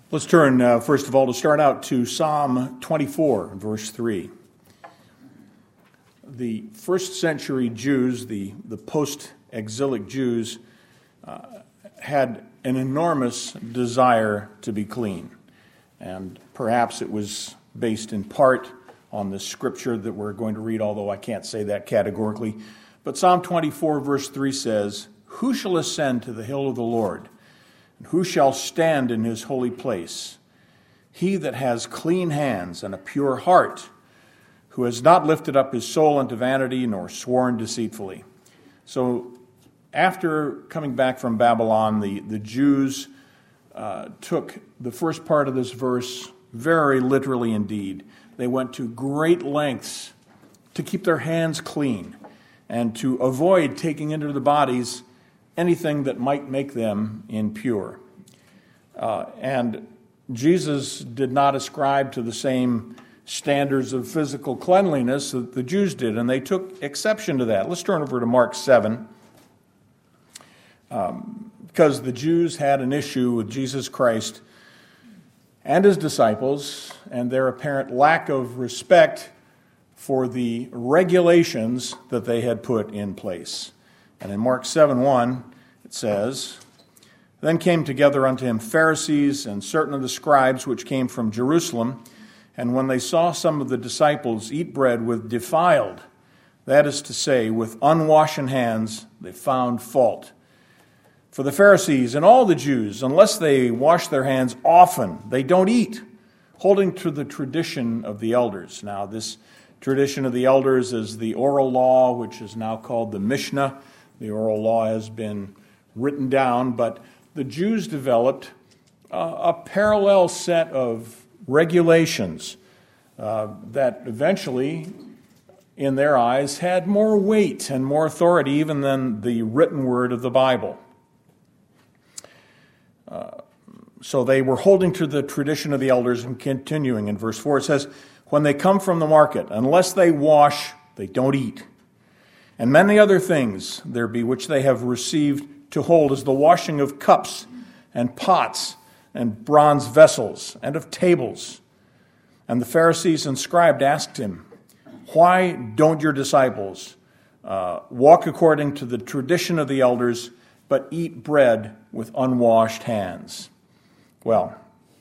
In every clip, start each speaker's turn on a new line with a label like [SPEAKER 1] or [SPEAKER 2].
[SPEAKER 1] Let's turn, first of all, to start out to Psalm 24, verse 3. The first century Jews, the post-exilic Jews, had an enormous desire to be clean. And perhaps it was based in part on the scripture that we're going to read, although I can't say that categorically. But Psalm 24, verse 3 says, "Who shall ascend to the hill of the Lord? And who shall stand in his holy place? He that has clean hands and a pure heart, who has not lifted up his soul unto vanity, nor sworn deceitfully." So after coming back from Babylon, the Jews took the first part of this verse very literally indeed. They went to great lengths to keep their hands clean and to avoid taking into their bodies anything that might make them impure. And Jesus did not ascribe to the same standards of physical cleanliness that the Jews did, and they took exception to that. Let's turn over to Mark 7, because the Jews had an issue with Jesus Christ and his disciples and their apparent lack of respect for the regulations that they had put in place. And in Mark 7:1, it says, "Then came together unto him Pharisees and certain of the scribes which came from Jerusalem, and when they saw some of the disciples eat bread with defiled, that is to say, with unwashen hands, they found fault. For the Pharisees and all the Jews, unless they wash their hands often, they don't eat, holding to the tradition of the elders." Now, this tradition of the elders is the oral law, which is now called the Mishnah. The oral law has been written down, but the Jews developed a parallel set of regulations that eventually, in their eyes, had more weight and more authority even than the written word of the Bible. So they were holding to the tradition of the elders, and continuing in verse 4, it says, "When they come from the market, unless they wash, they don't eat. And many other things there be which they have received to hold, as the washing of cups and pots and bronze vessels and of tables. And the Pharisees and scribes asked him, Why don't your disciples walk according to the tradition of the elders, but eat bread with unwashed hands?" Well,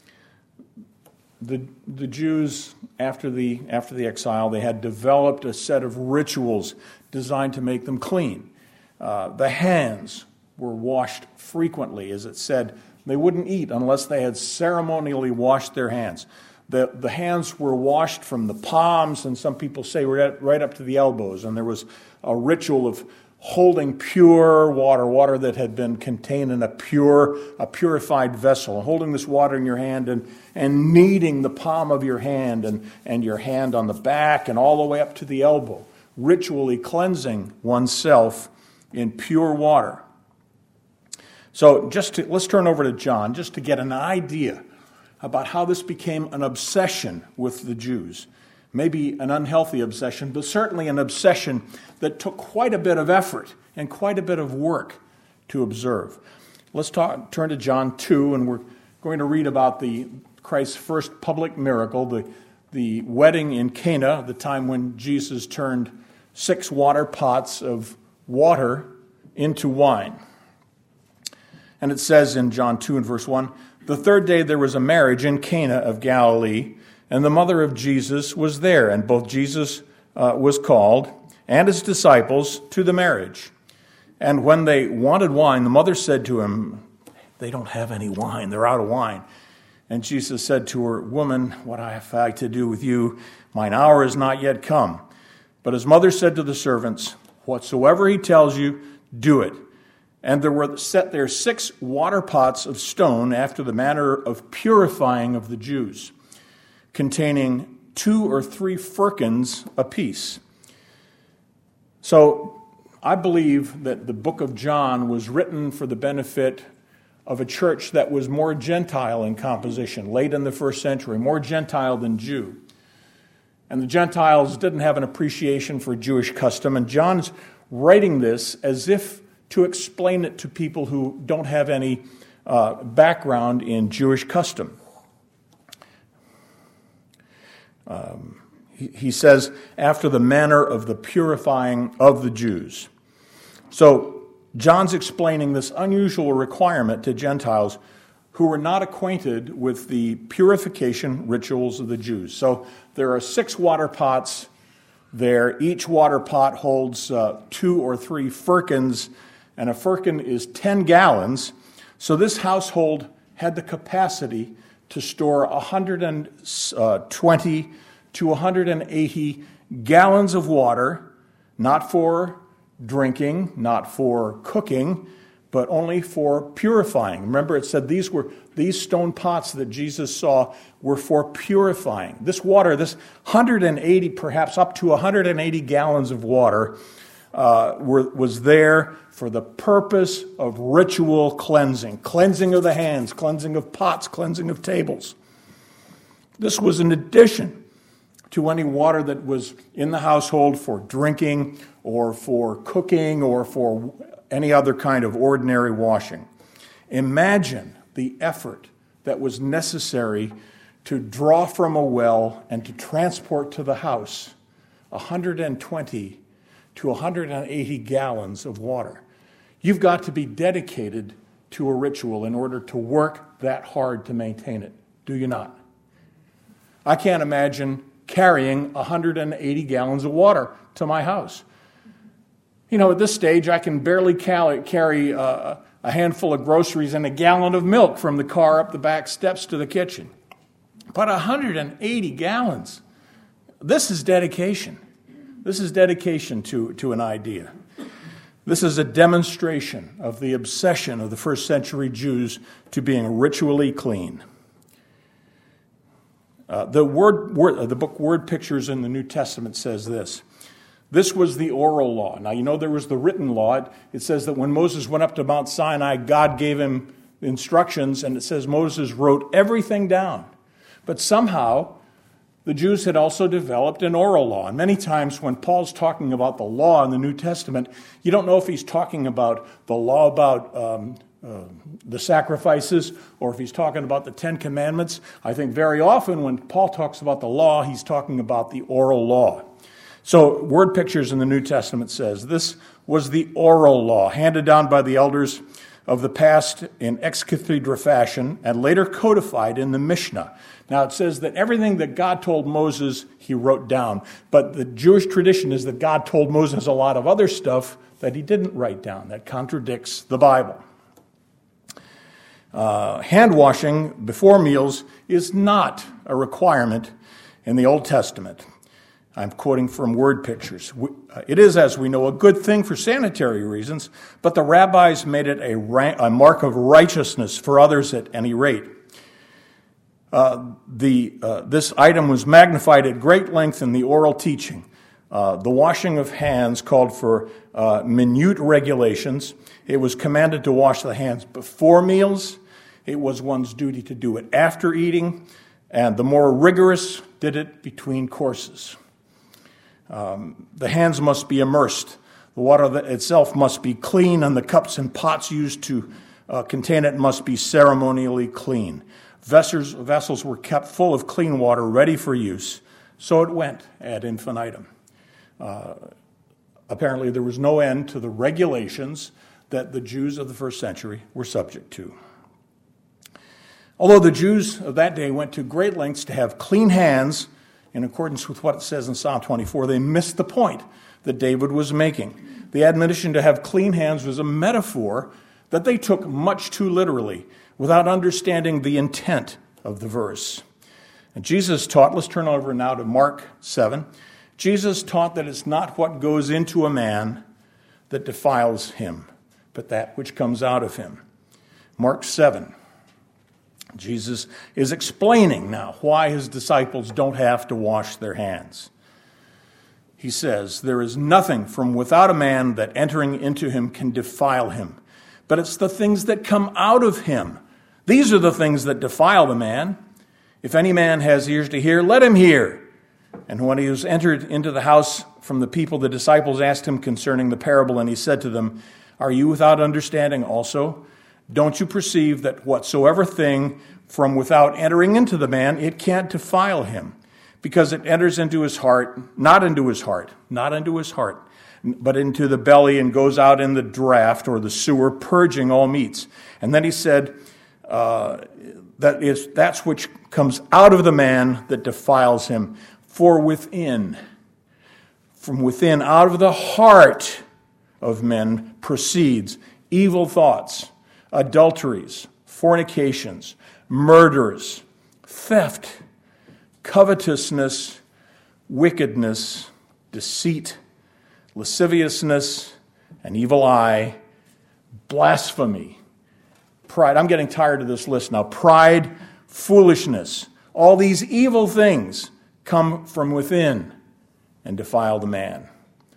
[SPEAKER 1] the Jews, after the exile, they had developed a set of rituals designed to make them clean. The hands were washed frequently. As it said, they wouldn't eat unless they had ceremonially washed their hands. The hands were washed from the palms, and some people say right up to the elbows, and there was a ritual of holding pure water that had been contained in a purified vessel, holding this water in your hand and kneading the palm of your hand and your hand on the back and all the way up to the elbow, ritually cleansing oneself in pure water. So let's turn over to John just to get an idea about how this became an obsession with the Jews. Maybe an unhealthy obsession, but certainly an obsession that took quite a bit of effort and quite a bit of work to observe. Let's turn to John 2, and we're going to read about Christ's first public miracle, the wedding in Cana, the time when Jesus turned 6 water pots of water into wine. And it says in John 2 and verse 1, "The third day there was a marriage in Cana of Galilee, and the mother of Jesus was there, and both Jesus was called, and his disciples, to the marriage. And when they wanted wine, the mother said to him, They don't have any wine, they're out of wine. And Jesus said to her, Woman, what have I to do with you? Mine hour is not yet come. But his mother said to the servants, Whatsoever he tells you, do it. And there were set there 6 water pots of stone after the manner of purifying of the Jews, containing 2 or 3 firkins apiece." So I believe that the book of John was written for the benefit of a church that was more Gentile in composition, late in the first century, more Gentile than Jew. And the Gentiles didn't have an appreciation for Jewish custom, and John's writing this as if to explain it to people who don't have any background in Jewish custom. He says, after the manner of the purifying of the Jews. So John's explaining this unusual requirement to Gentiles who were not acquainted with the purification rituals of the Jews. So there are 6 water pots there. Each water pot holds 2 or 3 firkins, and a firkin is 10 gallons. So this household had the capacity to store 120 to 180 gallons of water, not for drinking, not for cooking, but only for purifying. Remember, it said these stone pots that Jesus saw were for purifying. This water, this 180, perhaps up to 180 gallons of water, was there for the purpose of ritual cleansing of the hands, cleansing of pots, cleansing of tables. This was in addition to any water that was in the household for drinking or for cooking or for any other kind of ordinary washing. Imagine the effort that was necessary to draw from a well and to transport to the house 120 to 180 gallons of water. You've got to be dedicated to a ritual in order to work that hard to maintain it, do you not? I can't imagine carrying 180 gallons of water to my house. You know, at this stage, I can barely carry a handful of groceries and a gallon of milk from the car up the back steps to the kitchen. But 180 gallons, this is dedication. This is dedication to an idea. This is a demonstration of the obsession of the first century Jews to being ritually clean. The book Word Pictures in the New Testament says this. This was the oral law. Now, you know there was the written law. It says that when Moses went up to Mount Sinai, God gave him instructions, and it says Moses wrote everything down. But somehow, the Jews had also developed an oral law. And many times when Paul's talking about the law in the New Testament, you don't know if he's talking about the law about the sacrifices or if he's talking about the 10 Commandments. I think very often when Paul talks about the law, he's talking about the oral law. So Word Pictures in the New Testament says, this was the oral law handed down by the elders of the past in ex cathedra fashion and later codified in the Mishnah. Now it says that everything that God told Moses, he wrote down. But the Jewish tradition is that God told Moses a lot of other stuff that he didn't write down, that contradicts the Bible. Hand washing before meals is not a requirement in the Old Testament. I'm quoting from Word Pictures. It is, as we know, a good thing for sanitary reasons, but the rabbis made it a mark of righteousness for others at any rate. This item was magnified at great length in the oral teaching. The washing of hands called for minute regulations. It was commanded to wash the hands before meals. It was one's duty to do it after eating, and the more rigorous did it between courses. The hands must be immersed. The water itself must be clean, and the cups and pots used to contain it must be ceremonially clean. Vessels were kept full of clean water, ready for use. So it went ad infinitum. Apparently, there was no end to the regulations that the Jews of the first century were subject to. Although the Jews of that day went to great lengths to have clean hands, in accordance with what it says in Psalm 24, they missed the point that David was making. The admonition to have clean hands was a metaphor that they took much too literally, without understanding the intent of the verse. And Jesus taught, let's turn over now to Mark 7. Jesus taught that it's not what goes into a man that defiles him, but that which comes out of him. Mark 7. Jesus is explaining now why his disciples don't have to wash their hands. He says, there is nothing from without a man that entering into him can defile him, but it's the things that come out of him. These are the things that defile the man. If any man has ears to hear, let him hear. And when he was entered into the house from the people, the disciples asked him concerning the parable, and he said to them, are you without understanding also? Don't you perceive that whatsoever thing from without entering into the man, it can't defile him? because it enters into his heart, not into his heart, but into the belly and goes out in the draught or the sewer, purging all meats. And then he said, that's which comes out of the man that defiles him. For from within, out of the heart of men proceeds evil thoughts, adulteries, fornications, murders, theft, covetousness, wickedness, deceit, lasciviousness, an evil eye, blasphemy, pride. I'm getting tired of this list now. Pride, foolishness. All these evil things come from within and defile the man.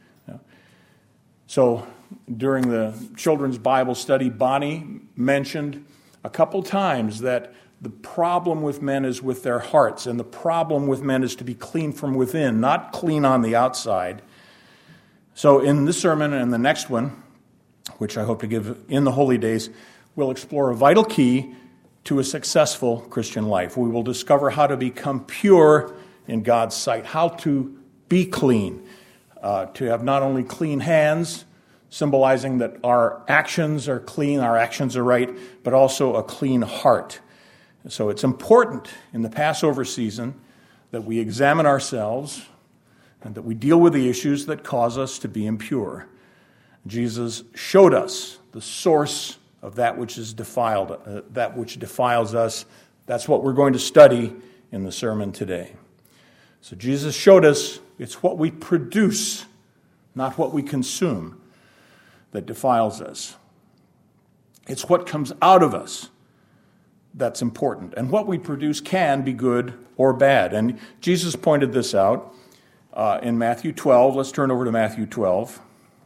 [SPEAKER 1] So during the children's Bible study, Bonnie mentioned a couple times that the problem with men is with their hearts, and the problem with men is to be clean from within, not clean on the outside. So in this sermon and the next one, which I hope to give in the Holy Days, we'll explore a vital key to a successful Christian life. We will discover how to become pure in God's sight, how to be clean, to have not only clean hands, symbolizing that our actions are clean, our actions are right, but also a clean heart. So it's important in the Passover season that we examine ourselves and that we deal with the issues that cause us to be impure. Jesus showed us the source of that which is defiled, that which defiles us. That's what we're going to study in the sermon today. So Jesus showed us it's what we produce, not what we consume, that defiles us. It's what comes out of us that's important. And what we produce can be good or bad. And Jesus pointed this out in Matthew 12. Let's turn over to Matthew 12.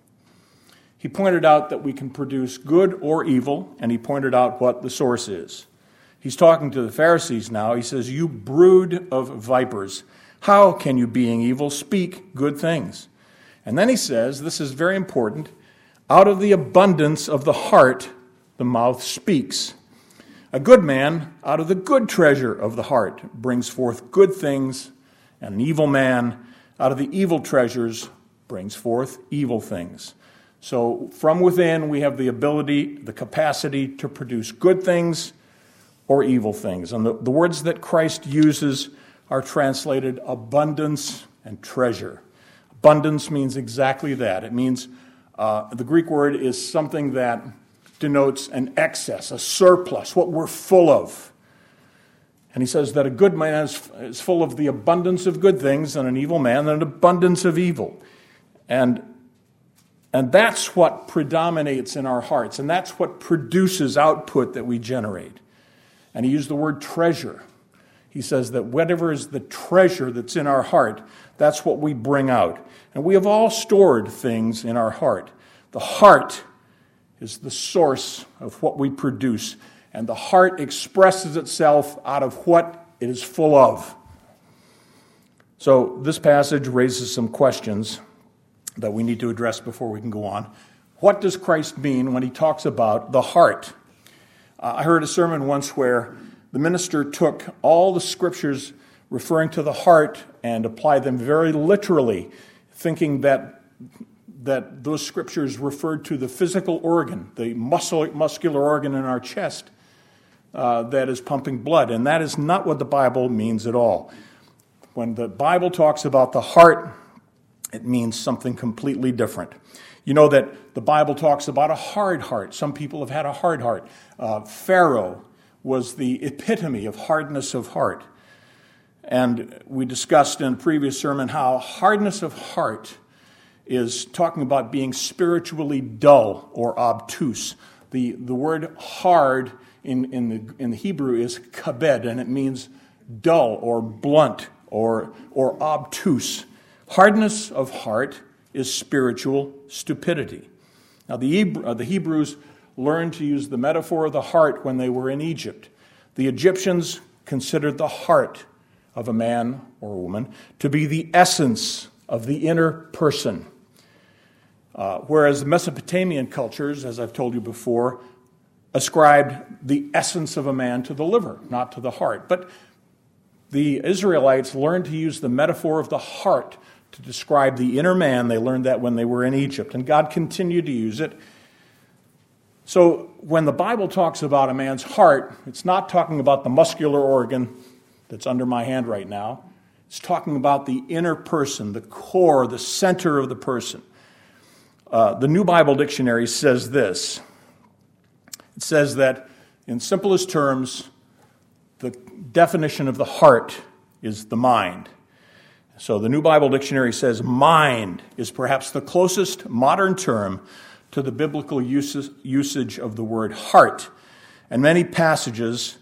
[SPEAKER 1] He pointed out that we can produce good or evil, and he pointed out what the source is. He's talking to the Pharisees now. He says, "You brood of vipers, how can you, being evil, speak good things?" And then he says, this is very important, out of the abundance of the heart, the mouth speaks. A good man, out of the good treasure of the heart, brings forth good things, and an evil man, out of the evil treasures, brings forth evil things. So from within, we have the ability, the capacity to produce good things or evil things. And the words that Christ uses are translated abundance and treasure. Abundance means exactly that. It means, the Greek word is something that denotes an excess, a surplus, what we're full of. And he says that a good man is full of the abundance of good things, and an evil man an abundance of evil. And that's what predominates in our hearts, and that's what produces output that we generate. And he used the word treasure. He says that whatever is the treasure that's in our heart, that's what we bring out. And we have all stored things in our heart. The heart is the source of what we produce, and the heart expresses itself out of what it is full of. So this passage raises some questions that we need to address before we can go on. What does Christ mean when he talks about the heart? I heard a sermon once where the minister took all the scriptures referring to the heart and applied them very literally, thinking that those scriptures referred to the physical organ, the muscular organ in our chest that is pumping blood. And that is not what the Bible means at all. When the Bible talks about the heart, it means something completely different. You know that the Bible talks about a hard heart. Some people have had a hard heart. Pharaoh was the epitome of hardness of heart. And we discussed in a previous sermon how hardness of heart is talking about being spiritually dull or obtuse. The word hard in the Hebrew is kabed, and it means dull or blunt or obtuse. Hardness of heart is spiritual stupidity. Now, the Hebrews learned to use the metaphor of the heart when they were in Egypt. The Egyptians considered the heart of a man or a woman to be the essence of the inner person. Whereas the Mesopotamian cultures, as I've told you before, ascribed the essence of a man to the liver, not to the heart. But The Israelites learned to use the metaphor of the heart to describe the inner man. They learned that when they were in Egypt, and God continued to use it. So when the Bible talks about a man's heart, it's not talking about the muscular organ that's under my hand right now. It's talking about the inner person, the core, the center of the person. The New Bible Dictionary says this. It says that, in simplest terms, the definition of the heart is the mind. So the New Bible Dictionary says mind is perhaps the closest modern term to the biblical usage of the word heart. And many passages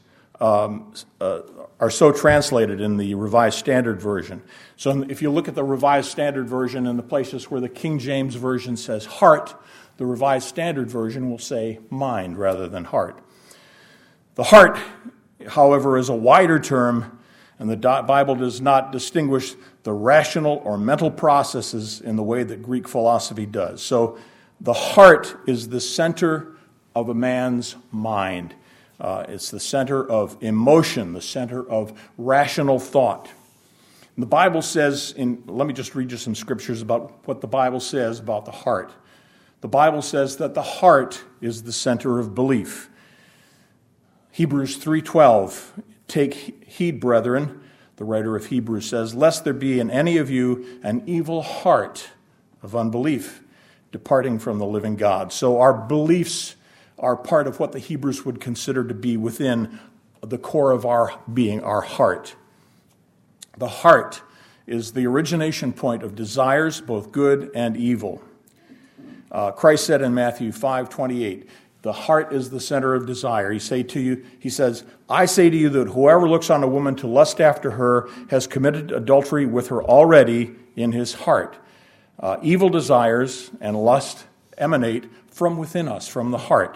[SPEAKER 1] are so translated in the Revised Standard Version. So if you look at the Revised Standard Version and the places where the King James Version says heart, the Revised Standard Version will say mind rather than heart. The heart, however, is a wider term, and the Bible does not distinguish the rational or mental processes in the way that Greek philosophy does. So the heart is the center of a man's mind. It's the center of emotion, the center of rational thought. And the Bible says, let me just read you some scriptures about what the Bible says about the heart. The Bible says that the heart is the center of belief. Hebrews 3:12, take heed, brethren, the writer of Hebrews says, lest there be in any of you an evil heart of unbelief, departing from the living God. So our beliefs are part of what the Hebrews would consider to be within the core of our being, our heart. The heart is the origination point of desires, both good and evil. Christ said in Matthew 5:28, the heart is the center of desire. He says, I say to you that whoever looks on a woman to lust after her has committed adultery with her already in his heart. Evil desires and lust emanate from within us, from the heart.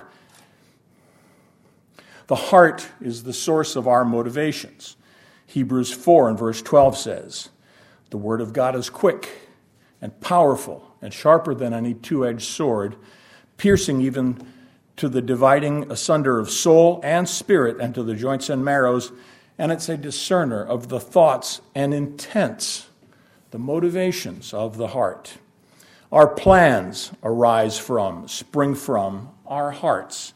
[SPEAKER 1] The heart is the source of our motivations. Hebrews 4 and verse 12 says, the word of God is quick and powerful and sharper than any two-edged sword, piercing even to the dividing asunder of soul and spirit and to the joints and marrows, and it's a discerner of the thoughts and intents, the motivations of the heart. Our plans spring from our hearts.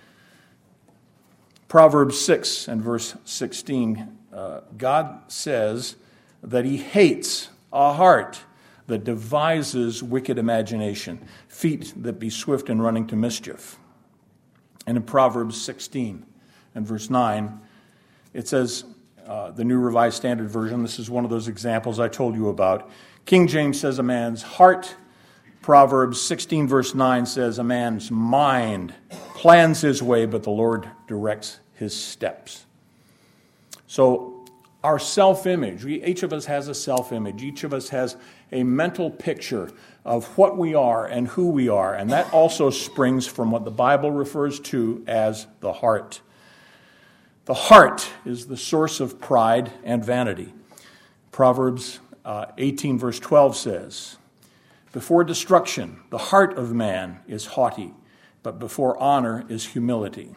[SPEAKER 1] Proverbs 6 and verse 16, God says that he hates a heart that devises wicked imagination, feet that be swift in running to mischief. And in Proverbs 16 and verse 9, it says, the New Revised Standard Version, this is one of those examples I told you about. King James says a man's heart. Proverbs 16 verse 9 says a man's mind plans his way, but the Lord directs his steps. So our self-image, each of us has a self-image. Each of us has a mental picture of what we are and who we are, and that also springs from what the Bible refers to as the heart. The heart is the source of pride and vanity. Proverbs 18 verse 12 says, before destruction, the heart of man is haughty, but before honor is humility.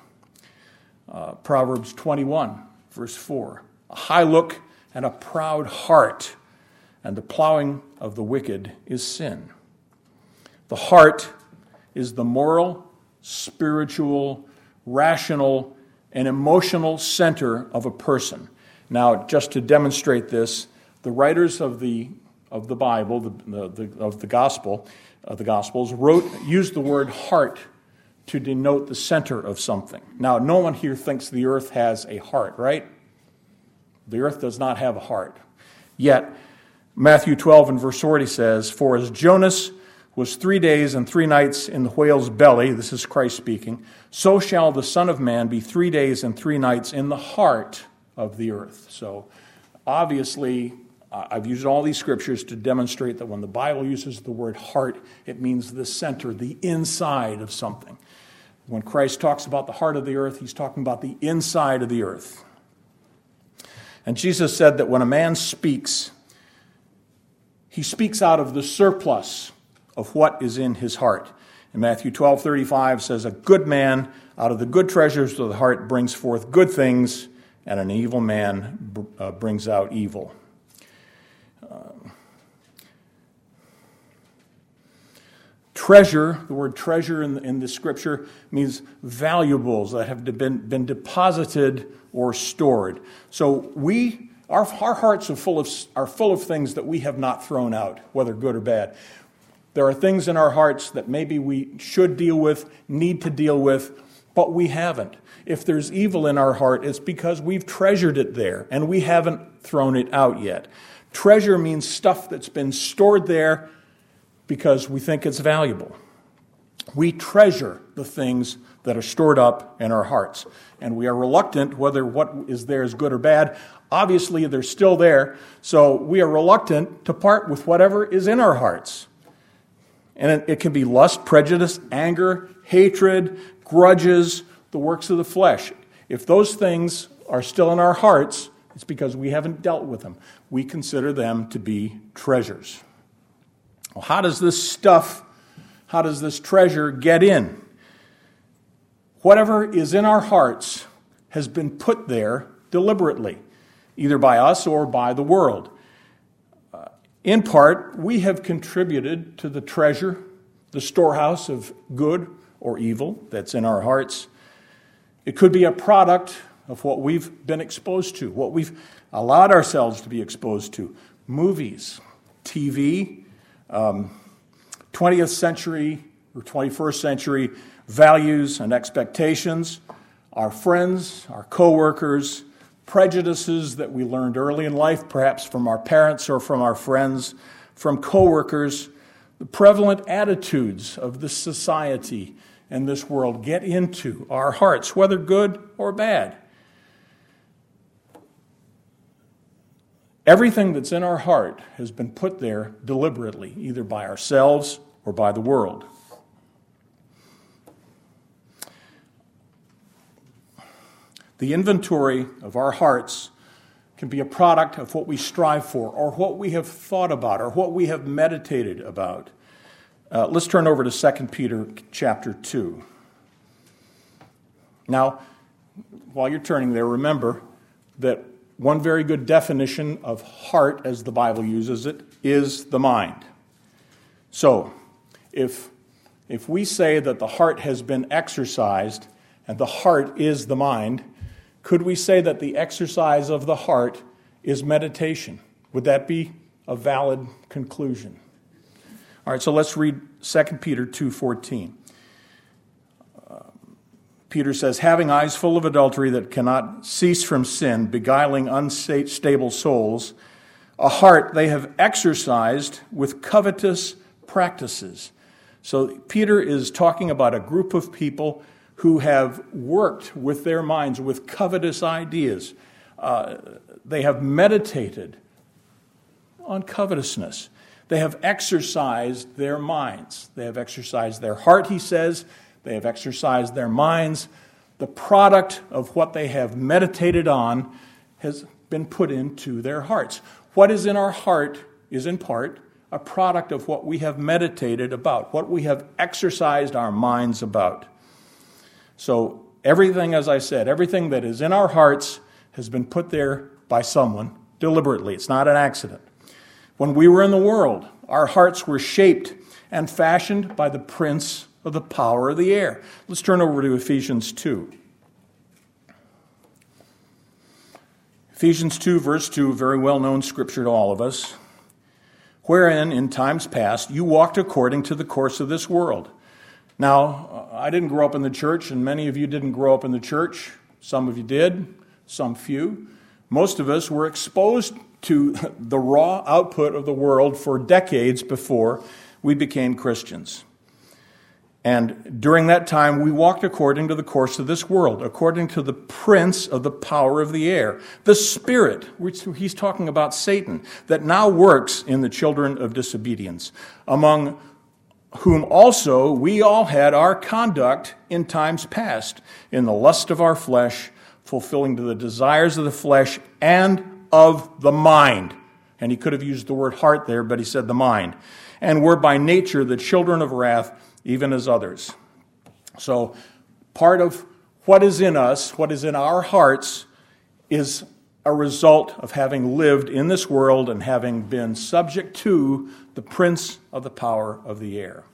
[SPEAKER 1] Proverbs 21 verse 4, a high look and a proud heart, and the plowing of the wicked is sin. The heart is the moral, spiritual, rational, and emotional center of a person. Now, just to demonstrate this, the writers of the Bible, the Gospels, used the word heart to denote the center of something. Now, no one here thinks the earth has a heart, right? The earth does not have a heart. Yet, Matthew 12 and verse 40 says, for as Jonas was 3 days and 3 nights in the whale's belly, this is Christ speaking, so shall the Son of Man be 3 days and 3 nights in the heart of the earth. So, obviously, I've used all these scriptures to demonstrate that when the Bible uses the word heart, it means the center, the inside of something. When Christ talks about the heart of the earth, he's talking about the inside of the earth. And Jesus said that when a man speaks, he speaks out of the surplus of what is in his heart. And Matthew 12:35 says, a good man out of the good treasures of the heart brings forth good things, and an evil man brings out evil. Treasure, the word treasure in the scripture means valuables that have been deposited or stored. So our hearts are full of things that we have not thrown out, whether good or bad. There are things in our hearts that maybe we should deal with, need to deal with, but we haven't. If there's evil in our heart, it's because we've treasured it there and we haven't thrown it out yet. Treasure means stuff that's been stored there because we think it's valuable. We treasure the things that are stored up in our hearts. And we are reluctant, whether what is there is good or bad. Obviously, they're still there. So we are reluctant to part with whatever is in our hearts. And it can be lust, prejudice, anger, hatred, grudges, the works of the flesh. If those things are still in our hearts, it's because we haven't dealt with them. We consider them to be treasures. Well, how does this treasure get in? Whatever is in our hearts has been put there deliberately, either by us or by the world. In part, we have contributed to the treasure, the storehouse of good or evil that's in our hearts. It could be a product of what we've been exposed to, what we've allowed ourselves to be exposed to. Movies, TV, 20th century or 21st century values and expectations, our friends, our coworkers, prejudices that we learned early in life, perhaps from our parents or from our friends, from coworkers, the prevalent attitudes of this society and this world get into our hearts, whether good or bad. Everything that's in our heart has been put there deliberately, either by ourselves or by the world. The inventory of our hearts can be a product of what we strive for, or what we have thought about, or what we have meditated about. Let's turn over to 2 Peter chapter 2. Now, while you're turning there, remember that one very good definition of heart, as the Bible uses it, is the mind. So, if we say that the heart has been exercised, and the heart is the mind, could we say that the exercise of the heart is meditation? Would that be a valid conclusion? All right, so let's read 2 Peter 2:14. Peter says, having eyes full of adultery that cannot cease from sin, beguiling unstable souls, a heart they have exercised with covetous practices. So Peter is talking about a group of people who have worked with their minds with covetous ideas. They have meditated on covetousness. They have exercised their minds. They have exercised their heart, he says. They have exercised their minds. The product of what they have meditated on has been put into their hearts. What is in our heart is in part a product of what we have meditated about, what we have exercised our minds about. So everything, as I said, everything that is in our hearts has been put there by someone deliberately. It's not an accident. When we were in the world, our hearts were shaped and fashioned by the prince of the power of the air. Let's turn over to Ephesians 2. Ephesians 2, verse 2, very well-known scripture to all of us. Wherein, in times past, you walked according to the course of this world. Now, I didn't grow up in the church, and many of you didn't grow up in the church. Some of you did, some few. Most of us were exposed to the raw output of the world for decades before we became Christians. And during that time, we walked according to the course of this world, according to the prince of the power of the air, the spirit, which he's talking about Satan, that now works in the children of disobedience, among whom also we all had our conduct in times past, in the lust of our flesh, fulfilling to the desires of the flesh and of the mind. And he could have used the word heart there, but he said the mind. And were by nature the children of wrath, even as others. So part of what is in us, what is in our hearts, is a result of having lived in this world and having been subject to the prince of the power of the air.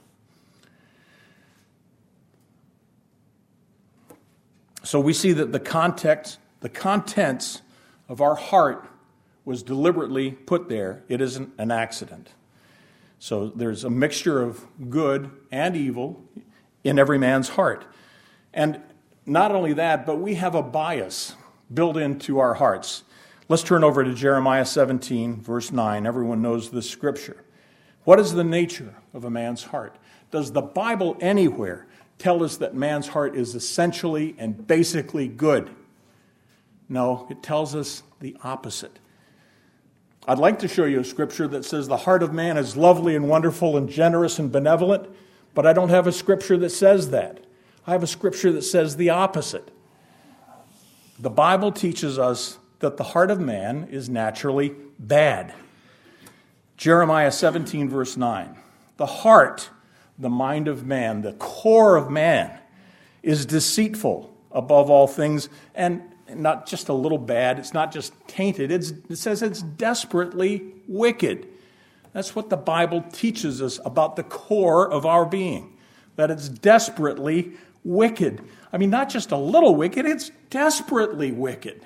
[SPEAKER 1] So we see that the contents of our heart was deliberately put there. It isn't an accident. So there's a mixture of good and evil in every man's heart. And not only that, but we have a bias built into our hearts. Let's turn over to Jeremiah 17, verse 9. Everyone knows this scripture. What is the nature of a man's heart? Does the Bible anywhere tell us that man's heart is essentially and basically good? No, it tells us the opposite. I'd like to show you a scripture that says the heart of man is lovely and wonderful and generous and benevolent, but I don't have a scripture that says that. I have a scripture that says the opposite. The Bible teaches us that the heart of man is naturally bad. Jeremiah 17, verse 9. The heart, the mind of man, the core of man, is deceitful above all things, and not just a little bad, it's not just tainted, it says it's desperately wicked. That's what the Bible teaches us about the core of our being, that it's desperately wicked. I mean, not just a little wicked, it's desperately wicked.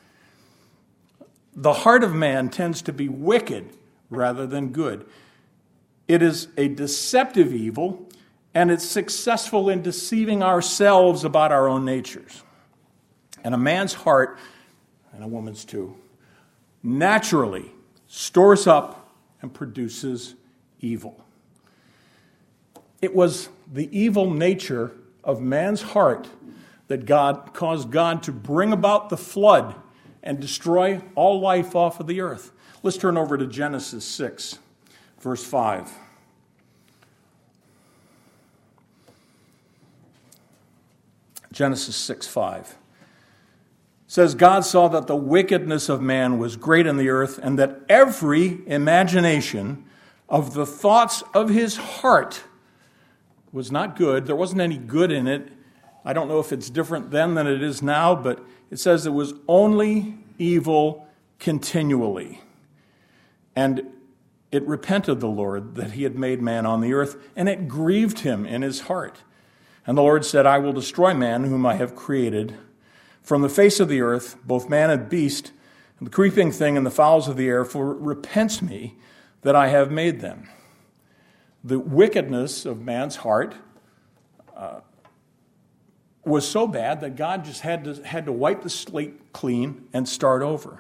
[SPEAKER 1] The heart of man tends to be wicked rather than good. It is a deceptive evil, and it's successful in deceiving ourselves about our own natures. And a man's heart, and a woman's too, naturally stores up and produces evil. It was the evil nature of man's heart that God caused God to bring about the flood and destroy all life off of the earth. Let's turn over to Genesis 6, verse 5. Genesis 6:5 says, God saw that the wickedness of man was great in the earth, and that every imagination of the thoughts of his heart was not good. There wasn't any good in it. I don't know if it's different then than it is now, but it says it was only evil continually. And it repented the Lord that he had made man on the earth, and it grieved him in his heart. And the Lord said, I will destroy man whom I have created from the face of the earth, both man and beast, and the creeping thing and the fowls of the air, for it repents me that I have made them. The wickedness of man's heart was so bad that God just had to wipe the slate clean and start over.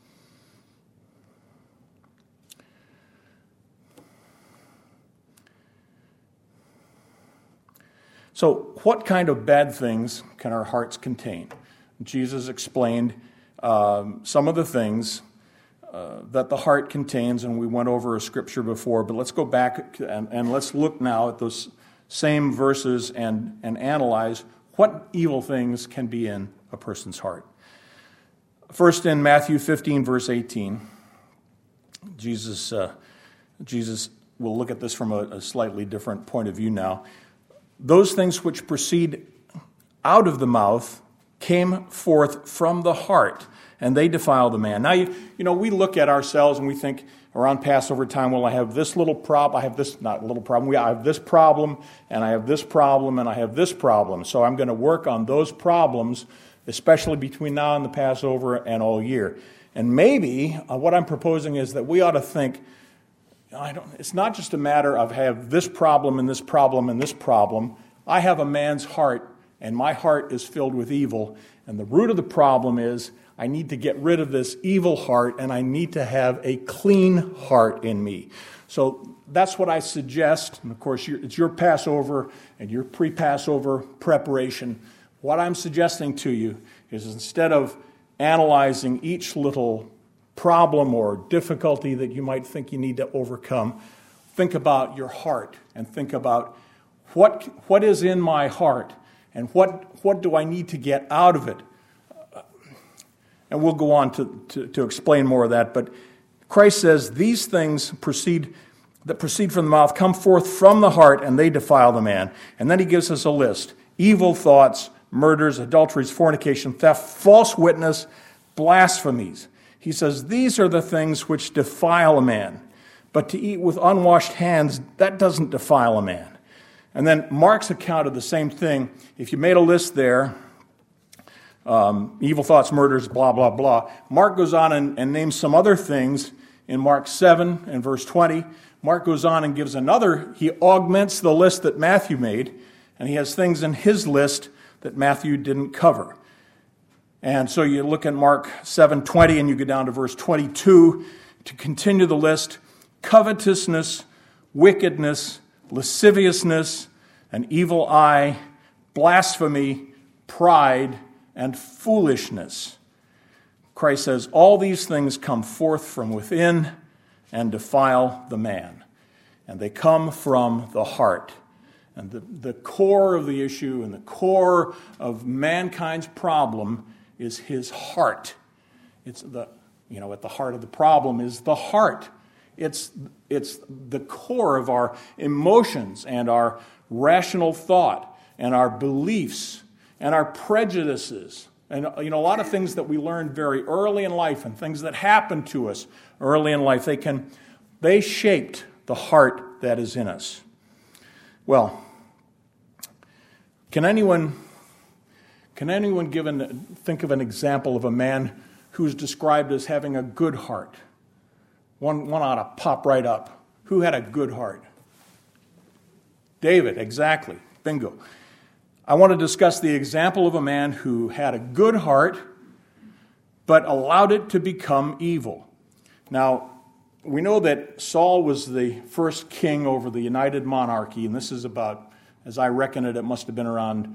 [SPEAKER 1] So, what kind of bad things can our hearts contain? Jesus explained some of the things that the heart contains, and we went over a scripture before, but let's go back and let's look now at those same verses and analyze what evil things can be in a person's heart. First, in Matthew 15, verse 18, Jesus will look at this from a slightly different point of view now. Those things which proceed out of the mouth came forth from the heart, and they defile the man. Now, you know, we look at ourselves and we think around Passover time, well, I have this little problem, I have this, not little problem, I have this problem, and I have this problem, and I have this problem. So I'm going to work on those problems, especially between now and the Passover and all year. And maybe what I'm proposing is that we ought to think, it's not just a matter of I have this problem and this problem and this problem. I have a man's heart, and my heart is filled with evil. And the root of the problem is I need to get rid of this evil heart, and I need to have a clean heart in me. So that's what I suggest. And of course, it's your Passover and your pre-Passover preparation. What I'm suggesting to you is instead of analyzing each little problem or difficulty that you might think you need to overcome, think about your heart and think about what is in my heart and what do I need to get out of it. And we'll go on to explain more of that. But Christ says these things that proceed from the mouth come forth from the heart, and they defile the man. And then he gives us a list: evil thoughts, murders, adulteries, fornication, theft, false witness, blasphemies. He says, these are the things which defile a man. But to eat with unwashed hands, that doesn't defile a man. And then Mark's account of the same thing, if you made a list there, evil thoughts, murders, blah, blah, blah. Mark goes on and names some other things in Mark 7 and verse 20. Mark goes on and gives another, he augments the list that Matthew made, and he has things in his list that Matthew didn't cover. And so you look at Mark 7:20 and you go down to verse 22 to continue the list. Covetousness, wickedness, lasciviousness, an evil eye, blasphemy, pride, and foolishness. Christ says, all these things come forth from within and defile the man. And they come from the heart. And the core of the issue and the core of mankind's problem is his heart. It's at the heart of the problem is the heart. It's the core of our emotions and our rational thought and our beliefs and our prejudices. And a lot of things that we learn very early in life and things that happen to us early in life, they shaped the heart that is in us. Well, can anyone think of an example of a man who's described as having a good heart? One ought to pop right up. Who had a good heart? David, exactly. Bingo. I want to discuss the example of a man who had a good heart, but allowed it to become evil. Now, we know that Saul was the first king over the United Monarchy, and this is about, as I reckon it must have been around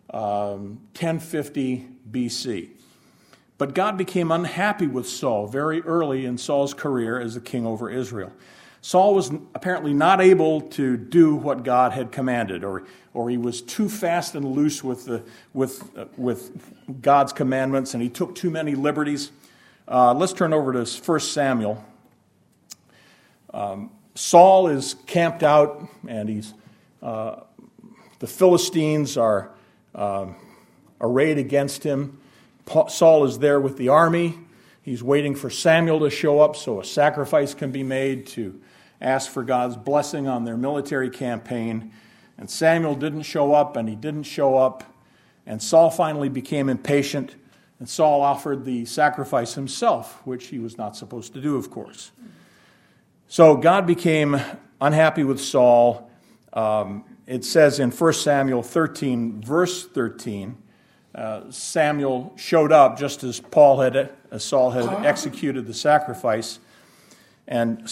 [SPEAKER 1] 1050 BC. But God became unhappy with Saul very early in Saul's career as the king over Israel. Saul was apparently not able to do what God had commanded, or he was too fast and loose with God's commandments, and he took too many liberties. Let's turn over to 1 Samuel. Saul is camped out, and the Philistines are arrayed against him. Saul is there with the army. He's waiting for Samuel to show up so a sacrifice can be made to ask for God's blessing on their military campaign. And Samuel didn't show up, and he didn't show up. And Saul finally became impatient, and Saul offered the sacrifice himself, which he was not supposed to do, of course. So God became unhappy with Saul. It says in 1 Samuel 13, verse 13, Samuel showed up just as Saul had executed the sacrifice. And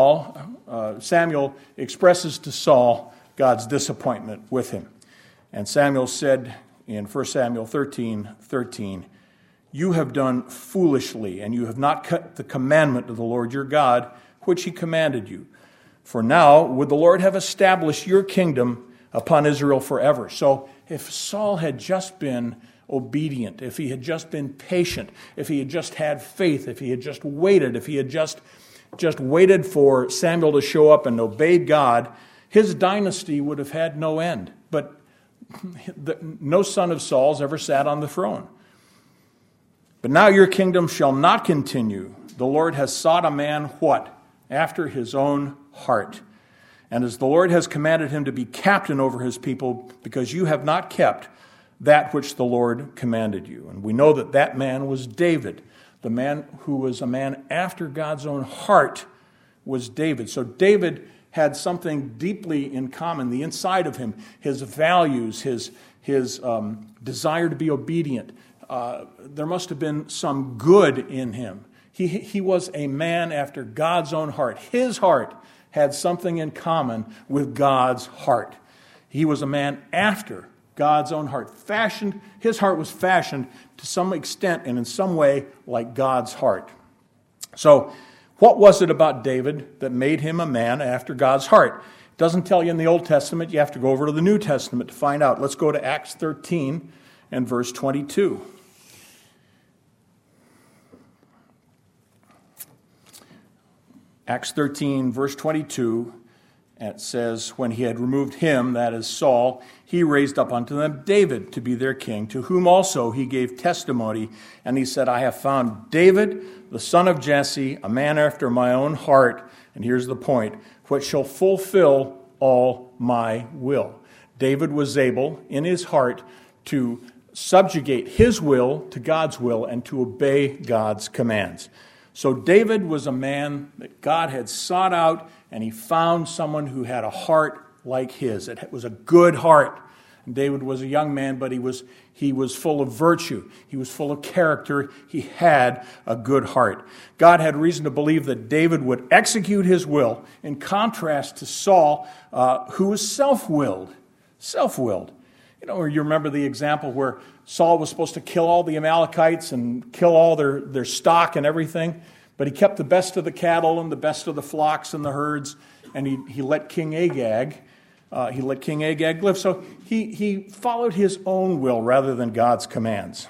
[SPEAKER 1] Samuel expresses to Saul God's disappointment with him. And Samuel said in 1 Samuel 13, you have done foolishly, and you have not kept the commandment of the Lord your God, which he commanded you. For now would the Lord have established your kingdom upon Israel forever. So if Saul had just been obedient, if he had just been patient, if he had just had faith, if he had just waited, if he had just waited for Samuel to show up and obeyed God, his dynasty would have had no end. But no son of Saul's ever sat on the throne. But now your kingdom shall not continue. The Lord has sought a man, what? After his own heart. And as the Lord has commanded him to be captain over his people, because you have not kept that which the Lord commanded you. And we know that that man was David. The man who was a man after God's own heart was David. So David had something deeply in common, the inside of him, his values, his desire to be obedient. There must have been some good in him. He was a man after God's own heart. His heart had something in common with God's heart. He was a man after God's own heart. His heart was fashioned to some extent and in some way like God's heart. So, what was it about David that made him a man after God's heart? It doesn't tell you in the Old Testament. You have to go over to the New Testament to find out. Let's go to Acts 13 and verse 22. Acts 13, verse 22. it says, when he had removed him, that is Saul, he raised up unto them David to be their king, to whom also he gave testimony. And he said, I have found David, the son of Jesse, a man after my own heart. And here's the point, which shall fulfill all my will. David was able, in his heart, to subjugate his will to God's will and to obey God's commands. So David was a man that God had sought out, and he found someone who had a heart like his. It was a good heart. And David was a young man, but he was full of virtue. He was full of character. He had a good heart. God had reason to believe that David would execute his will, in contrast to Saul, who was self-willed. Self-willed. You remember the example where Saul was supposed to kill all the Amalekites and kill all their stock and everything, but he kept the best of the cattle and the best of the flocks and the herds, and he let King Agag live. So he followed his own will rather than God's commands.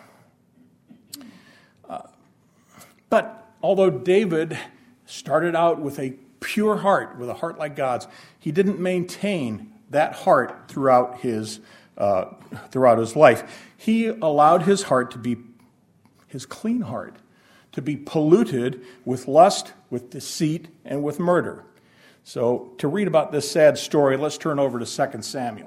[SPEAKER 1] But although David started out with a pure heart, with a heart like God's, he didn't maintain that heart throughout his life. He allowed his heart to be, his clean heart, to be polluted with lust, with deceit, and with murder. So to read about this sad story, let's turn over to 2 Samuel.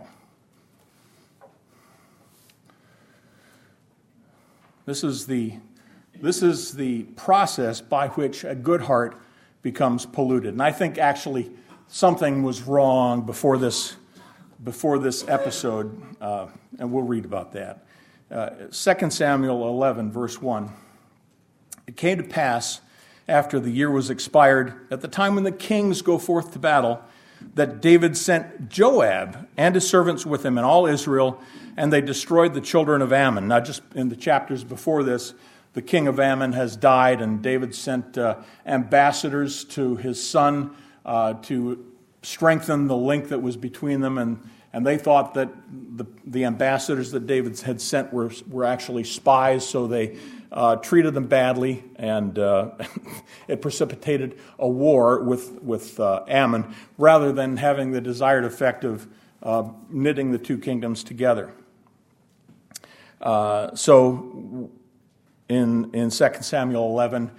[SPEAKER 1] This is the process by which a good heart becomes polluted. And I think actually something was wrong before this episode, and we'll read about that. 2 Samuel 11, verse 1. It came to pass, after the year was expired, at the time when the kings go forth to battle, that David sent Joab and his servants with him and all Israel, and they destroyed the children of Ammon. Now, just in the chapters before this, the king of Ammon has died, and David sent ambassadors to his son to strengthen the link that was between them, and they thought that the ambassadors that David had sent were actually spies, so they treated them badly, and it precipitated a war with Ammon, rather than having the desired effect of knitting the two kingdoms together. So in 2 Samuel 11,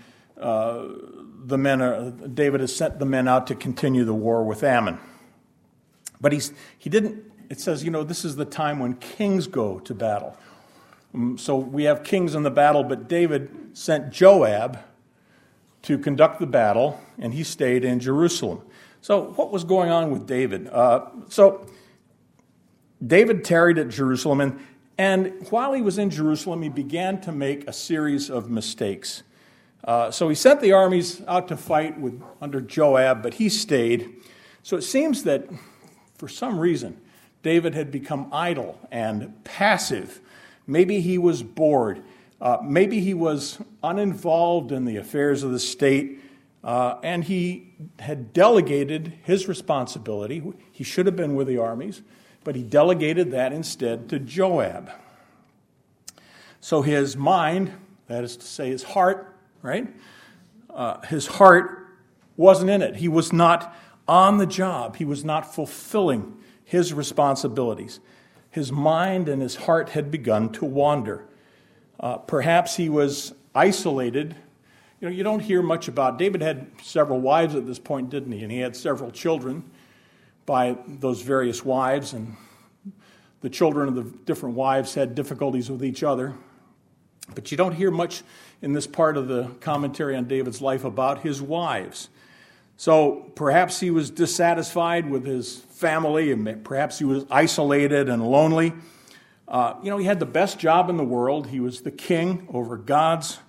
[SPEAKER 1] David has sent the men out to continue the war with Ammon. But he didn't, it says, this is the time when kings go to battle. So we have kings in the battle, but David sent Joab to conduct the battle, and he stayed in Jerusalem. So what was going on with David? So David tarried at Jerusalem, and while he was in Jerusalem, he began to make a series of mistakes. So he sent the armies out to fight under Joab, but he stayed. So it seems that for some reason, David had become idle and passive. Maybe he was bored. Maybe he was uninvolved in the affairs of the state, and he had delegated his responsibility. He should have been with the armies, but he delegated that instead to Joab. So his mind, that is to say his heart, right? His heart wasn't in it. He was not on the job. He was not fulfilling his responsibilities. His mind and his heart had begun to wander. Perhaps he was isolated. You don't hear much about. David had several wives at this point, didn't he? And he had several children by those various wives, and the children of the different wives had difficulties with each other. But you don't hear much in this part of the commentary on David's life about his wives. So perhaps he was dissatisfied with his family, and perhaps he was isolated and lonely. He had the best job in the world. He was the king over God's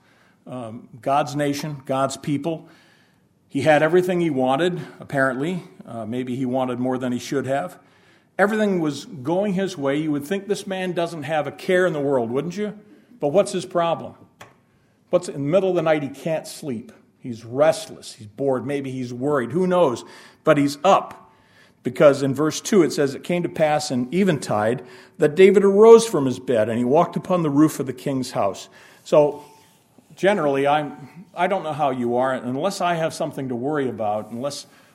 [SPEAKER 1] nation, God's people. He had everything he wanted, apparently. Maybe he wanted more than he should have. Everything was going his way. You would think this man doesn't have a care in the world, wouldn't you? But what's his problem? In the middle of the night, he can't sleep. He's restless. He's bored. Maybe he's worried. Who knows? But he's up. Because in verse 2 it says, it came to pass in eventide that David arose from his bed and he walked upon the roof of the king's house. So generally, I don't know how you are, unless I have something to worry about, unless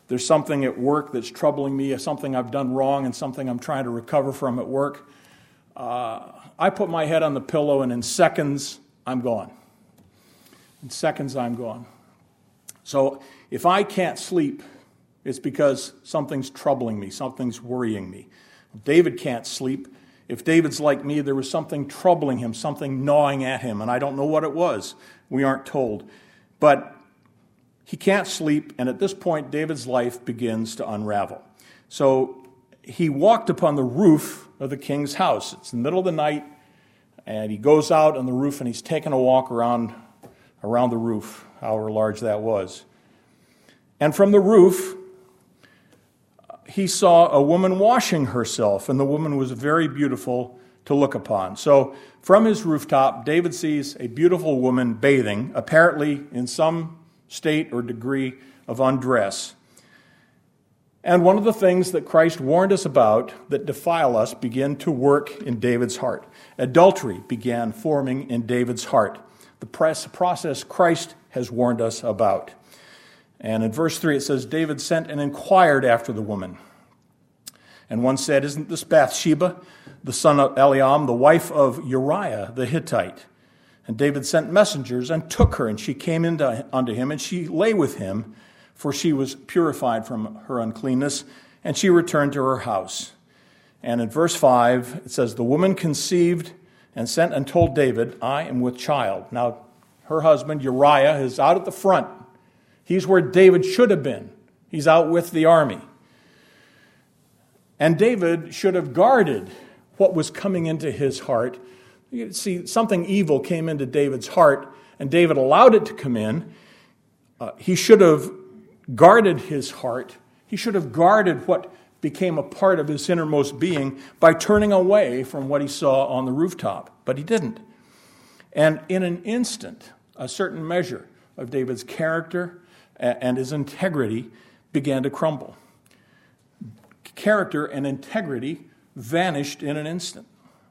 [SPEAKER 1] there's something at work that's troubling me, something I've done wrong and something I'm trying to recover from at work, I put my head on the pillow and in seconds, I'm gone. In seconds, I'm gone. So if I can't sleep, it's because something's troubling me, something's worrying me. David can't sleep. If David's like me, there was something troubling him, something gnawing at him, and I don't know what it was. We aren't told. But he can't sleep, and at this point, David's life begins to unravel. So he walked upon the roof of the king's house. It's in the middle of the night, and he goes out on the roof, and he's taking a walk around the roof, however large that was. And from the roof, he saw a woman washing herself, and the woman was very beautiful to look upon. So from his rooftop, David sees a beautiful woman bathing, apparently in some state or degree of undress. And one of the things that Christ warned us about that defile us began to work in David's heart. Adultery began forming in David's heart. The process Christ has warned us about. And in verse 3 it says, David sent and inquired after the woman. And one said, isn't this Bathsheba, the son of Eliam, the wife of Uriah the Hittite? And David sent messengers and took her, and she came unto him, and she lay with him, for she was purified from her uncleanness, and she returned to her house. And in verse 5 it says, the woman conceived and sent and told David, I am with child. Now her husband Uriah is out at the front. He's where David should have been. He's out with the army. And David should have guarded what was coming into his heart. You see, something evil came into David's heart, and David allowed it to come in. He should have guarded his heart. He should have guarded what became a part of his innermost being by turning away from what he saw on the rooftop. But he didn't. And in an instant, a certain measure of David's character and his integrity began to crumble. Character and integrity vanished in an instant.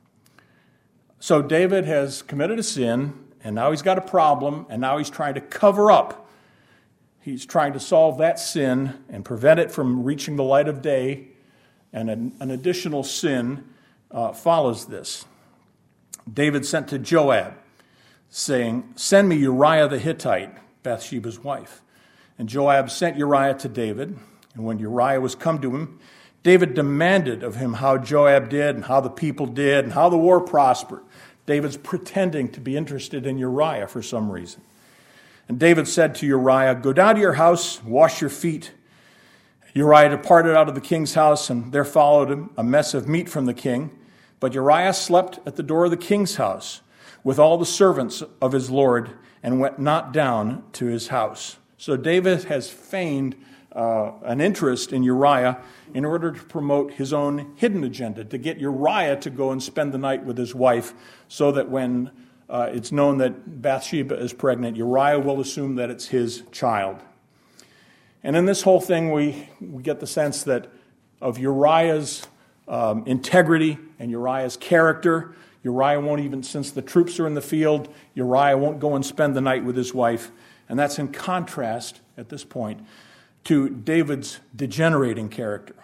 [SPEAKER 1] So David has committed a sin, and now he's got a problem, and now he's trying to cover up. He's trying to solve that sin and prevent it from reaching the light of day, and an additional sin follows this. David sent to Joab, saying, send me Uriah the Hittite, Bathsheba's wife. And Joab sent Uriah to David, and when Uriah was come to him, David demanded of him how Joab did and how the people did and how the war prospered. David's pretending to be interested in Uriah for some reason. And David said to Uriah, go down to your house, wash your feet. Uriah departed out of the king's house, and there followed him a mess of meat from the king. But Uriah slept at the door of the king's house with all the servants of his lord, and went not down to his house. So David has feigned an interest in Uriah in order to promote his own hidden agenda, to get Uriah to go and spend the night with his wife, so that when it's known that Bathsheba is pregnant, Uriah will assume that it's his child. And in this whole thing, we get the sense that of Uriah's integrity and Uriah's character. Uriah won't even, since the troops are in the field, Uriah won't go and spend the night with his wife. And that's in contrast, at this point, to David's degenerating character.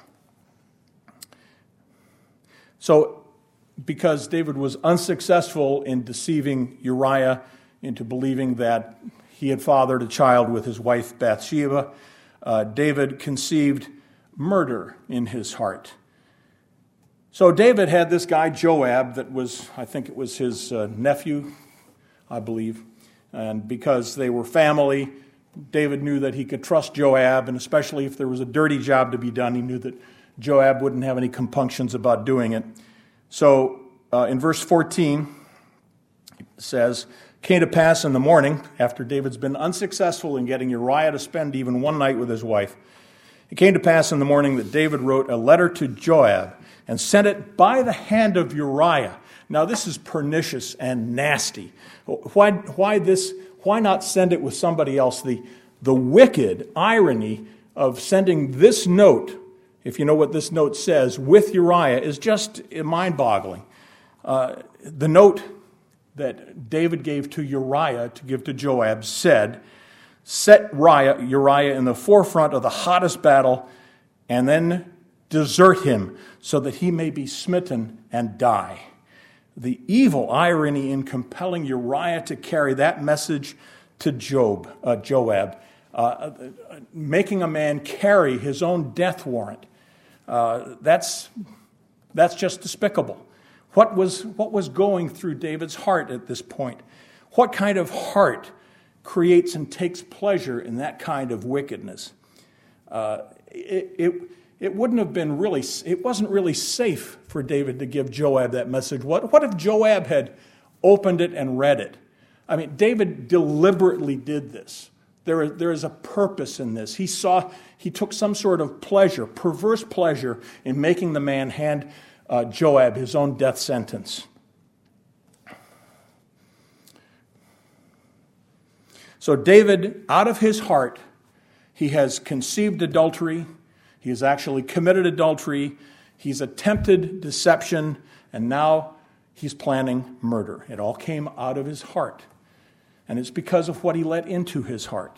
[SPEAKER 1] So, because David was unsuccessful in deceiving Uriah into believing that he had fathered a child with his wife Bathsheba, David conceived murder in his heart. So David had this guy Joab that was, I think it was his nephew, I believe. And because they were family, David knew that he could trust Joab, and especially if there was a dirty job to be done, he knew that Joab wouldn't have any compunctions about doing it. So in verse 14, it says, came to pass in the morning, after David's been unsuccessful in getting Uriah to spend even one night with his wife, it came to pass in the morning that David wrote a letter to Joab and sent it by the hand of Uriah. Now this is pernicious and nasty. Why not send it with somebody else? The wicked irony of sending this note, if you know what this note says, with Uriah is just mind-boggling. The note that David gave to Uriah to give to Joab said, set Uriah in the forefront of the hottest battle, and then desert him so that he may be smitten and die. The evil irony in compelling Uriah to carry that message to Joab, making a man carry his own death warrant, that's just despicable. What was going through David's heart at this point? What kind of heart creates and takes pleasure in that kind of wickedness? It wouldn't have been really, it wasn't really safe for David to give Joab that message. What if Joab had opened it and read it? I mean, David deliberately did this. There is a purpose in this. He took some sort of pleasure, perverse pleasure, in making the man hand Joab his own death sentence. So David, out of his heart, he has conceived adultery. He has actually committed adultery. He's attempted deception, and now he's planning murder. It all came out of his heart. And it's because of what he let into his heart.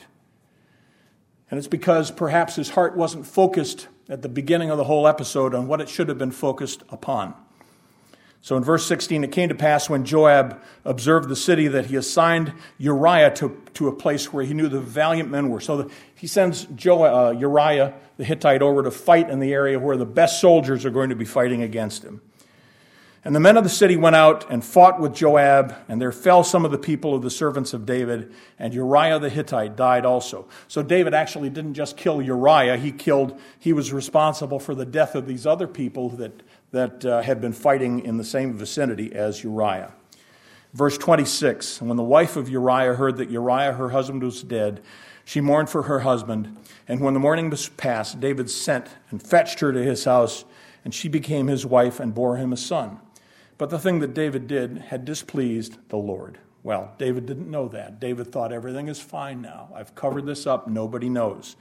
[SPEAKER 1] And it's because perhaps his heart wasn't focused at the beginning of the whole episode on what it should have been focused upon. So in verse 16, it came to pass when Joab observed the city that he assigned Uriah to a place where he knew the valiant men were. So he sends Uriah the Hittite over to fight in the area where the best soldiers are going to be fighting against him. And the men of the city went out and fought with Joab, and there fell some of the people of the servants of David, and Uriah the Hittite died also. So David actually didn't just kill Uriah, he was responsible for the death of these other people that had been fighting in the same vicinity as Uriah. Verse 26, and when the wife of Uriah heard that Uriah, her husband, was dead, she mourned for her husband. And when the morning was past, David sent and fetched her to his house, and she became his wife and bore him a son. But the thing that David did had displeased the Lord. Well, David didn't know that. David thought everything is fine now. I've covered this up. Nobody knows.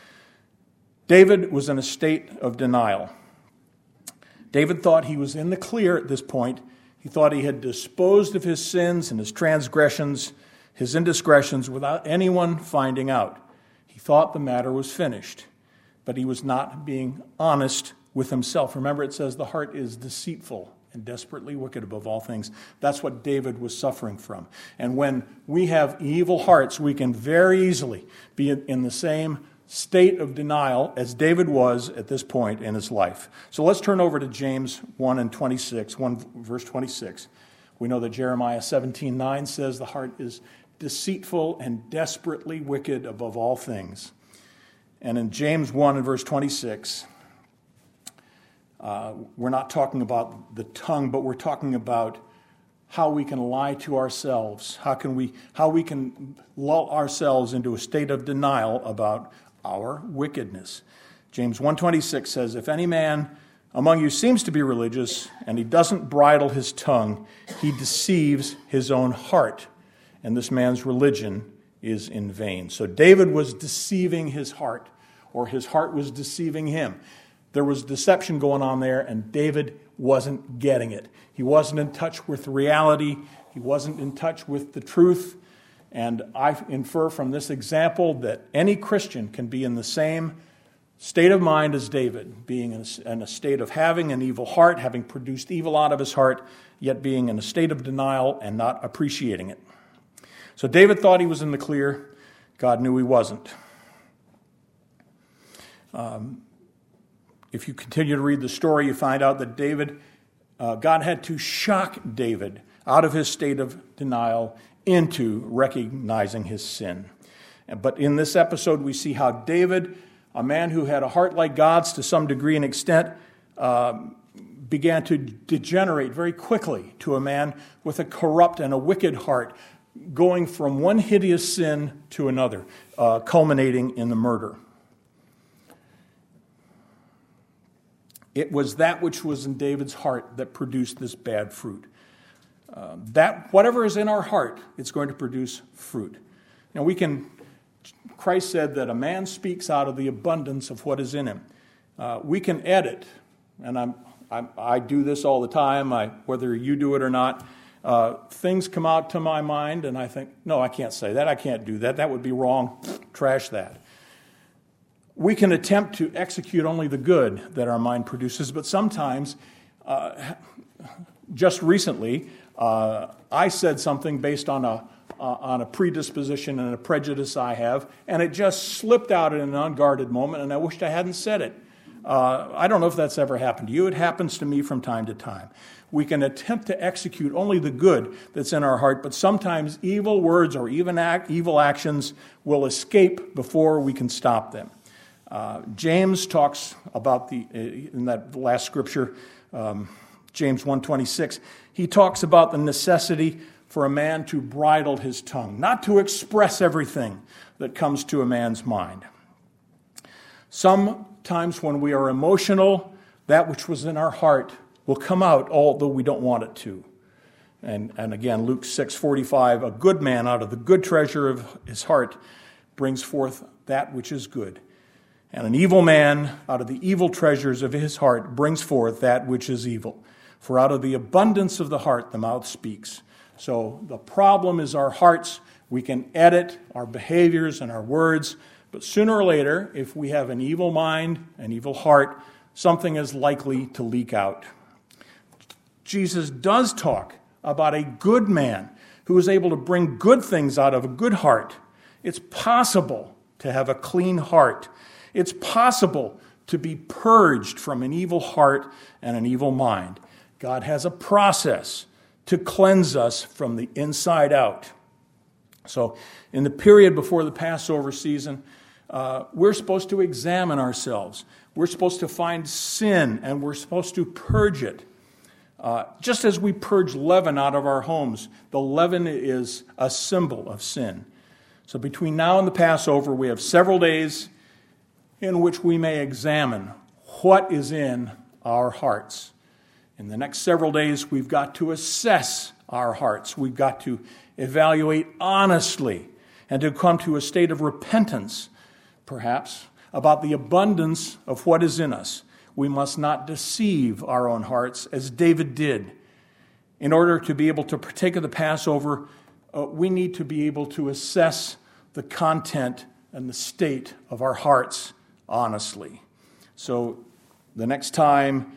[SPEAKER 1] David was in a state of denial. David thought he was in the clear at this point. He thought he had disposed of his sins and his transgressions, his indiscretions, without anyone finding out. He thought the matter was finished, but he was not being honest with himself. Remember, it says the heart is deceitful and desperately wicked above all things. That's what David was suffering from. And when we have evil hearts, we can very easily be in the same state of denial as David was at this point in his life. So let's turn over to James 1 verse 26. We know that Jeremiah 17:9 says the heart is deceitful and desperately wicked above all things. And in James 1 and verse 26, we're not talking about the tongue, but we're talking about how we can lie to ourselves, how we can lull ourselves into a state of denial about our wickedness. James 1:26 says, if any man among you seems to be religious and he doesn't bridle his tongue, he deceives his own heart, and this man's religion is in vain. So David was deceiving his heart, or his heart was deceiving him. There was deception going on there, and David wasn't getting it. He wasn't in touch with reality. He wasn't in touch with the truth. And I infer from this example that any Christian can be in the same state of mind as David, being in a state of having an evil heart, having produced evil out of his heart, yet being in a state of denial and not appreciating it. So David thought he was in the clear. God knew he wasn't. If you continue to read the story, you find out that God had to shock David out of his state of denial into recognizing his sin. But in this episode, we see how David, a man who had a heart like God's to some degree and extent, began to degenerate very quickly to a man with a corrupt and a wicked heart, going from one hideous sin to another, culminating in the murder. It was that which was in David's heart that produced this bad fruit. That whatever is in our heart, it's going to produce fruit. Now Christ said that a man speaks out of the abundance of what is in him. We can edit, and I do this all the time, whether you do it or not. Things come out to my mind, and I think, no, I can't say that. I can't do that. That would be wrong. Trash that. We can attempt to execute only the good that our mind produces, but sometimes, just recently, I said something based on a predisposition and a prejudice I have, and it just slipped out in an unguarded moment, and I wished I hadn't said it. I don't know if that's ever happened to you. It happens to me from time to time. We can attempt to execute only the good that's in our heart, but sometimes evil words or even evil actions will escape before we can stop them. James talks about in that last scripture, James 1:26, he talks about the necessity for a man to bridle his tongue, not to express everything that comes to a man's mind. Sometimes when we are emotional, that which was in our heart will come out, although we don't want it to. And again, Luke 6:45, a good man out of the good treasure of his heart brings forth that which is good. And an evil man out of the evil treasures of his heart brings forth that which is evil. For out of the abundance of the heart, the mouth speaks. So the problem is our hearts. We can edit our behaviors and our words, but sooner or later, if we have an evil mind, an evil heart, something is likely to leak out. Jesus does talk about a good man who is able to bring good things out of a good heart. It's possible to have a clean heart. It's possible to be purged from an evil heart and an evil mind. God has a process to cleanse us from the inside out. So in the period before the Passover season, we're supposed to examine ourselves. We're supposed to find sin, and we're supposed to purge it. Just as we purge leaven out of our homes, the leaven is a symbol of sin. So between now and the Passover, we have several days in which we may examine what is in our hearts. In the next several days, we've got to assess our hearts. We've got to evaluate honestly and to come to a state of repentance, perhaps, about the abundance of what is in us. We must not deceive our own hearts, as David did. In order to be able to partake of the Passover, we need to be able to assess the content and the state of our hearts honestly. So the next time,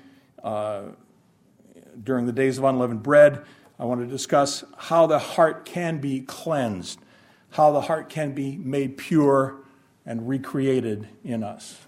[SPEAKER 1] during the days of unleavened bread, I want to discuss how the heart can be cleansed, how the heart can be made pure and recreated in us.